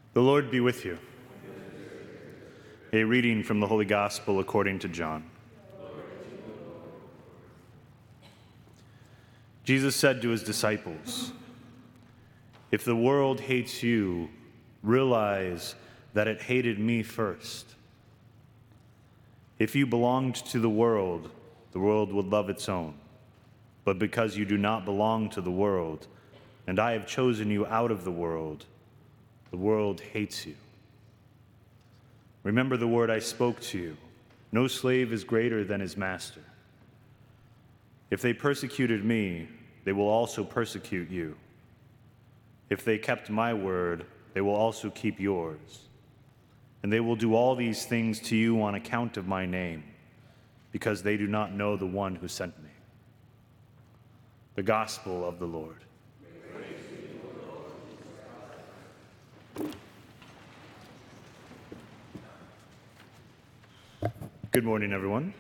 The Lord be with you. A reading from the Holy Gospel according to John. Jesus said to his disciples, "If the world hates you, realize that it hated me first. If you belonged to the world would love its own. But because you do not belong to the world, and I have chosen you out of the world hates you. Remember the word I spoke to you. No slave is greater than his master. If they persecuted me, they will also persecute you. If they kept my word, they will also keep yours. And they will do all these things to you on account of my name, because they do not know the one who sent me." The Gospel of the Lord. Good morning, everyone.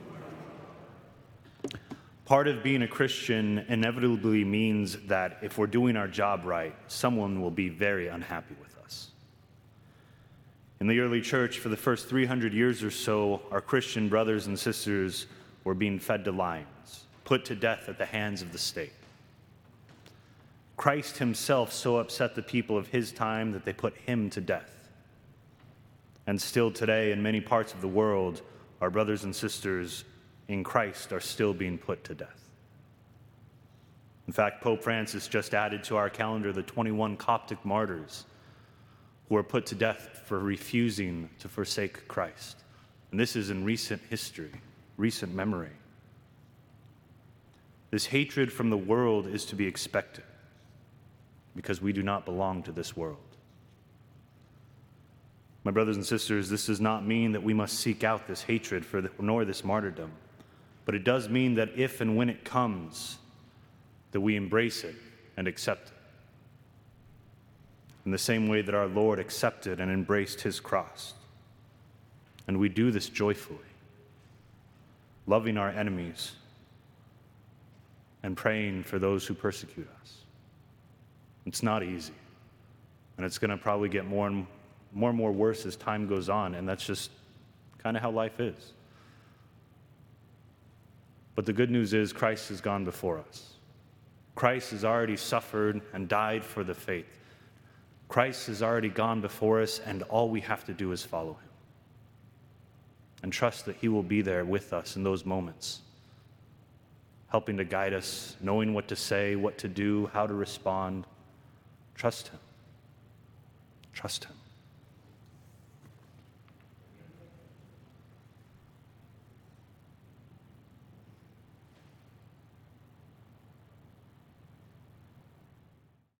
Part of being a Christian inevitably means that if we're doing our job right, someone will be very unhappy with us. In the early church, for the first 300 years or so, our Christian brothers and sisters were being fed to lions, put to death at the hands of the state. Christ himself so upset the people of his time that they put him to death. And still today, in many parts of the world, our brothers and sisters in Christ are still being put to death. In fact, Pope Francis just added to our calendar the 21 Coptic martyrs who were put to death for refusing to forsake Christ. And this is in recent history, recent memory. This hatred from the world is to be expected because we do not belong to this world. My brothers and sisters, this does not mean that we must seek out this hatred nor this martyrdom, but it does mean that if and when it comes, that we embrace it and accept it. In the same way that our Lord accepted and embraced his cross. And we do this joyfully, loving our enemies and praying for those who persecute us. It's not easy, and it's going to probably get more and more worse as time goes on, and that's just kind of how life is. But the good news is Christ has gone before us. Christ has already suffered and died for the faith. Christ has already gone before us, and all we have to do is follow him and trust that he will be there with us in those moments, helping to guide us, knowing what to say, what to do, how to respond. Trust him. Trust him.